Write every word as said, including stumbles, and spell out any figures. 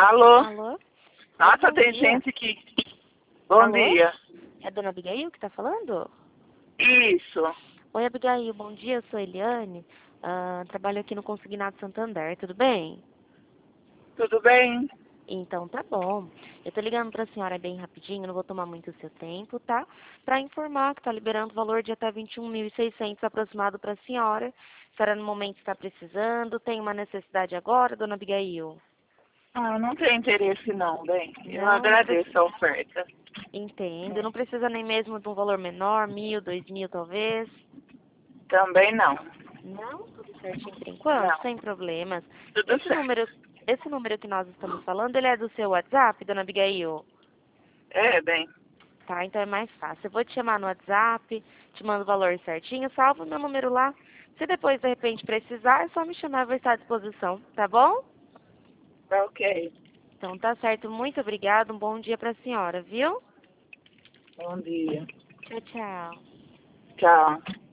Alô? Alô? Nossa, Bom tem dia. gente que... Bom Alô? dia. É a dona Abigail que está falando? Isso. Oi, Abigail, bom dia, eu sou Eliane. Ah, trabalho aqui no Consignado Santander, tudo bem? Tudo bem? Então tá bom. Eu tô ligando pra senhora bem rapidinho, não vou tomar muito o seu tempo, tá? Pra informar que tá liberando o valor de até vinte e um mil e seiscentos aproximado pra senhora. A senhora no momento está precisando, tem uma necessidade agora, dona Abigail? Ah, não tenho interesse não, bem. Eu Não, não agradeço precisa. a oferta. Entendo. Não precisa nem mesmo de um valor menor, mil, dois mil talvez. Também não. Não, tudo certinho por enquanto, Não. sem problemas. Tudo Esse certo. número, esse número que nós estamos falando, ele é do seu WhatsApp, dona Abigail? É, bem. Tá, então é mais fácil. Eu vou te chamar no WhatsApp, te mando o valor certinho, salva o meu número lá. Se depois de repente precisar, é só me chamar, eu vou estar à disposição, tá bom? Tá ok. Então tá certo, muito obrigada, um bom dia pra senhora, viu? Bom dia. Tchau, tchau. Tchau.